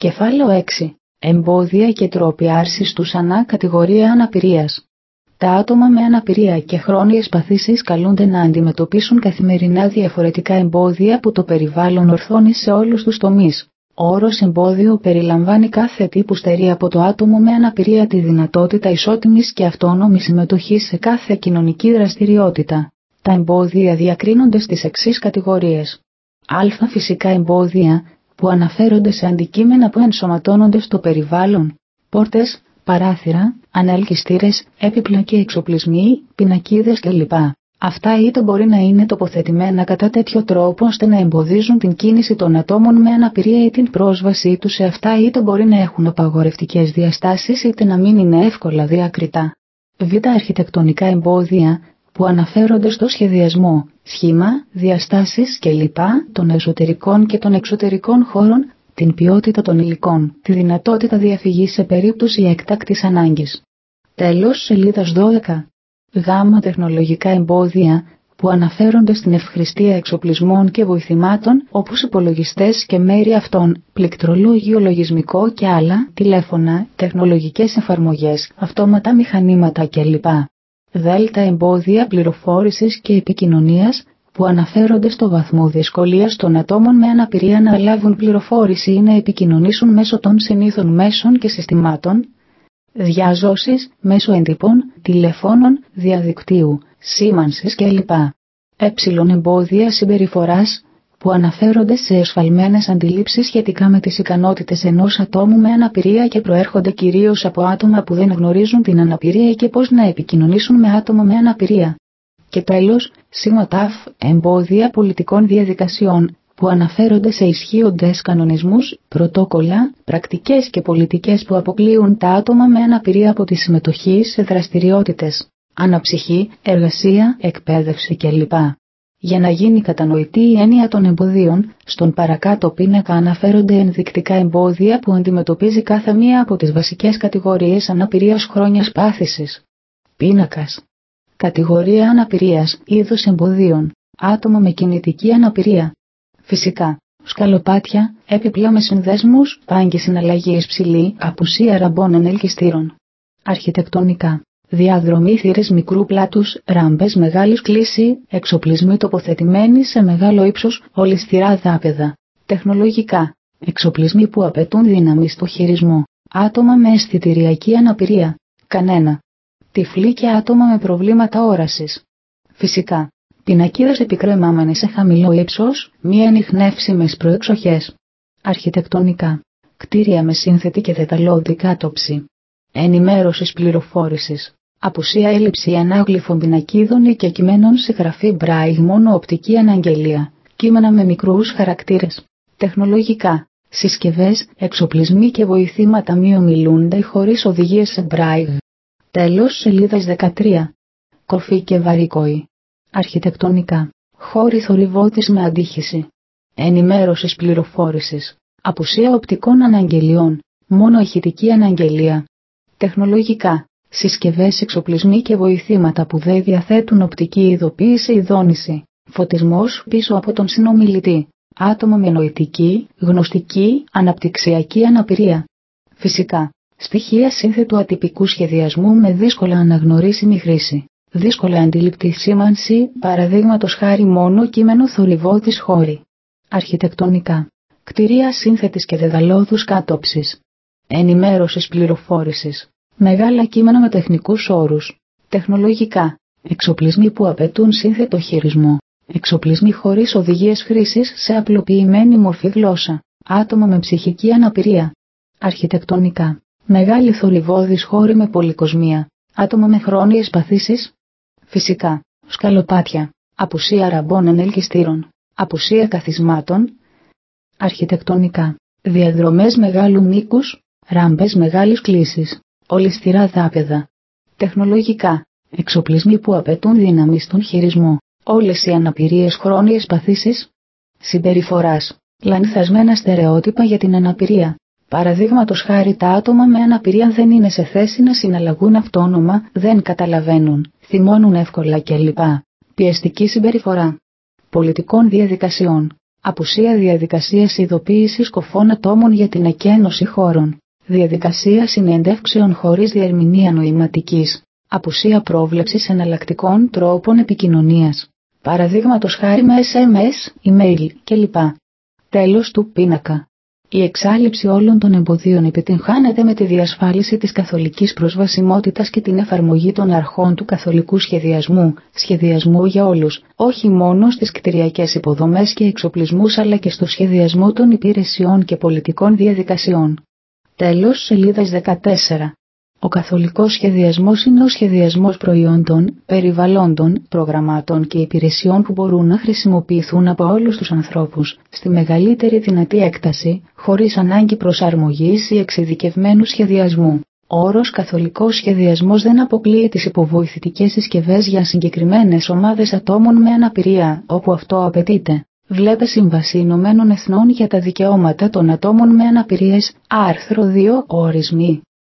Κεφάλαιο 6. Εμπόδια και τρόποι άρσης τους ανά κατηγορία αναπηρίας. Τα άτομα με αναπηρία και χρόνιες παθήσεις καλούνται να αντιμετωπίσουν καθημερινά διαφορετικά εμπόδια που το περιβάλλον ορθώνει σε όλους τους τομείς. Ο όρος εμπόδιο περιλαμβάνει κάθε τι που στερεί από το άτομο με αναπηρία τη δυνατότητα ισότιμης και αυτόνομης συμμετοχής σε κάθε κοινωνική δραστηριότητα. Τα εμπόδια διακρίνονται στις εξής κατηγορίες. Α. Φυσικά εμπόδια, που αναφέρονται σε αντικείμενα που ενσωματώνονται στο περιβάλλον, πόρτες, παράθυρα, ανελκυστήρες, έπιπλα και εξοπλισμοί, πινακίδες κλπ. Αυτά είτε μπορεί να είναι τοποθετημένα κατά τέτοιο τρόπο ώστε να εμποδίζουν την κίνηση των ατόμων με αναπηρία ή την πρόσβασή τους σε αυτά, είτε μπορεί να έχουν απαγορευτικές διαστάσεις είτε να μην είναι εύκολα διακριτά. Β. Αρχιτεκτονικά εμπόδια, που αναφέρονται στο σχεδιασμό, σχήμα, διαστάσεις κλπ. Των εσωτερικών και των εξωτερικών χώρων, την ποιότητα των υλικών, τη δυνατότητα διαφυγής σε περίπτωση έκτακτης ανάγκης. Τέλος, σελίδας 12. Γ. Τεχνολογικά εμπόδια, που αναφέρονται στην ευχρηστία εξοπλισμών και βοηθημάτων όπως υπολογιστές και μέρη αυτών, πληκτρολόγιο, λογισμικό και άλλα, τηλέφωνα, τεχνολογικές εφαρμογές, αυτόματα μηχανήματα κλπ. Δ. Εμπόδια πληροφόρησης και επικοινωνίας, που αναφέρονται στο βαθμό δυσκολίας των ατόμων με αναπηρία να λάβουν πληροφόρηση ή να επικοινωνήσουν μέσω των συνήθων μέσων και συστημάτων διαζώσης, μέσω εντυπών, τηλεφώνων, διαδικτύου, σήμανσης κλπ. Ε. Εμπόδια συμπεριφοράς, που αναφέρονται σε εσφαλμένες αντιλήψεις σχετικά με τις ικανότητες ενός ατόμου με αναπηρία και προέρχονται κυρίως από άτομα που δεν γνωρίζουν την αναπηρία και πώς να επικοινωνήσουν με άτομα με αναπηρία. Και τέλος, ΣΥΜΑΤΑΦ, εμπόδια πολιτικών διαδικασιών, που αναφέρονται σε ισχύοντες κανονισμούς, πρωτόκολλα, πρακτικές και πολιτικές που αποκλείουν τα άτομα με αναπηρία από τη συμμετοχή σε δραστηριότητες, αναψυχή, εργασία, εκπαίδευση κλπ. Για να γίνει κατανοητή η έννοια των εμποδίων, στον παρακάτω πίνακα αναφέρονται ενδεικτικά εμπόδια που αντιμετωπίζει κάθε μία από τις βασικές κατηγορίες αναπηρίας χρόνιας πάθησης. Πίνακας. Κατηγορία αναπηρίας, είδος εμποδίων, άτομα με κινητική αναπηρία. Φυσικά, σκαλοπάτια, έπιπλα με συνδέσμους, πάγκη συναλλαγής ψηλή, απουσία ραμπών ελκυστήρων. Αρχιτεκτονικά. Διαδρομή θύρες μικρού πλάτους, ράμπες μεγάλης κλίση, εξοπλισμοί τοποθετημένοι σε μεγάλο ύψος, ολισθηρά δάπεδα. Τεχνολογικά. Εξοπλισμοί που απαιτούν δύναμη στο χειρισμό. Άτομα με αισθητηριακή αναπηρία. Κανένα. Τυφλοί και άτομα με προβλήματα όρασης. Φυσικά. Πινακίδες επικρεμάμενες σε χαμηλό ύψος, μη ανιχνεύσιμες προεξοχές. Αρχιτεκτονικά. Κτίρια με σύνθετη και δεταλώδη κάτωψη. Ενημέρωσης πληροφόρησης. Απουσία έλλειψη ανάγλυφων πινακίδων ή και κειμένων σε γραφή μπράιλ, μόνο οπτική αναγγελία. Κείμενα με μικρούς χαρακτήρες. Τεχνολογικά. Συσκευές, εξοπλισμοί και βοηθήματα μη ομιλούνται χωρίς οδηγίες σε μπράιλ. Τέλος, σελίδας 13. Κορφή και βαρύκοη. Αρχιτεκτονικά. Χώροι θορυβότης με αντίχηση. Ενημέρωσης πληροφόρησης. Απουσία οπτικών αναγγελιών. Μόνο ηχητική αναγγελία. Τεχνολογικά. Συσκευές, εξοπλισμοί και βοηθήματα που δεν διαθέτουν οπτική ειδοποίηση ή δόνηση. Φωτισμός πίσω από τον συνομιλητή. Άτομο με νοητική, γνωστική, αναπτυξιακή αναπηρία. Φυσικά. Στοιχεία σύνθετου ατυπικού σχεδιασμού με δύσκολα αναγνωρίσιμη χρήση. Δύσκολα αντιληπτή σήμανση, παραδείγματος χάρη μόνο κείμενο θορυβότης χώρη. Αρχιτεκτονικά. Κτηρία σύνθετης και δεδαλώδους κάτωψης. Ενημέρωσης πληροφόρησης. Μεγάλα κείμενα με τεχνικούς όρους. Τεχνολογικά. Εξοπλισμοί που απαιτούν σύνθετο χειρισμό. Εξοπλισμοί χωρίς οδηγίες χρήσης σε απλοποιημένη μορφή γλώσσα. Άτομα με ψυχική αναπηρία. Αρχιτεκτονικά. Μεγάλοι θορυβώδεις χώροι με πολυκοσμία. Άτομα με χρόνιες παθήσεις. Φυσικά. Σκαλοπάτια. Απουσία ραμπών ελκυστήρων. Απουσία καθισμάτων. Αρχιτεκτονικά. Διαδρομές μεγάλου μήκους. Ράμπες μεγάλης κλίσης. Ολισθηρά δάπεδα. Τεχνολογικά. Εξοπλισμοί που απαιτούν δύναμη στον χειρισμό. Όλες οι αναπηρίες χρόνιες παθήσεις. Συμπεριφοράς. Λανθασμένα στερεότυπα για την αναπηρία. Παραδείγματος χάρη τα άτομα με αναπηρία δεν είναι σε θέση να συναλλαγούν αυτόνομα, δεν καταλαβαίνουν, θυμώνουν εύκολα κλπ. Πιεστική συμπεριφορά. Πολιτικών διαδικασιών. Απουσία διαδικασίας ειδοποίησης κοφών ατόμων για την εκένωση χώρων. Διαδικασία συνεντεύξεων χωρίς διερμηνία νοηματικής. Απουσία πρόβλεψης εναλλακτικών τρόπων επικοινωνίας. Παραδείγματος χάρη με SMS, email κλπ. Τέλος του πίνακα. Η εξάλληψη όλων των εμποδίων επιτυγχάνεται με τη διασφάλιση της καθολικής προσβασιμότητας και την εφαρμογή των αρχών του καθολικού σχεδιασμού για όλους, όχι μόνο στις κτηριακές υποδομές και εξοπλισμούς αλλά και στο σχεδιασμό των υπηρεσιών και πολιτικών διαδικασιών. Τέλος σελίδας 14. Ο καθολικός σχεδιασμός είναι ο σχεδιασμός προϊόντων, περιβαλλόντων, προγραμμάτων και υπηρεσιών που μπορούν να χρησιμοποιηθούν από όλους τους ανθρώπους, στη μεγαλύτερη δυνατή έκταση, χωρίς ανάγκη προσαρμογής ή εξειδικευμένου σχεδιασμού. Ο όρος καθολικός σχεδιασμός δεν αποκλείει τις υποβοηθητικές συσκευές για συγκεκριμένες ομάδες ατόμων με αναπηρία, όπου αυτό απαιτείται. Βλέπε Σύμβαση Ηνωμένων Εθνών για τα Δικαιώματα των Ατόμων με Αναπηρίες, άρθρο 2, ορισμοί.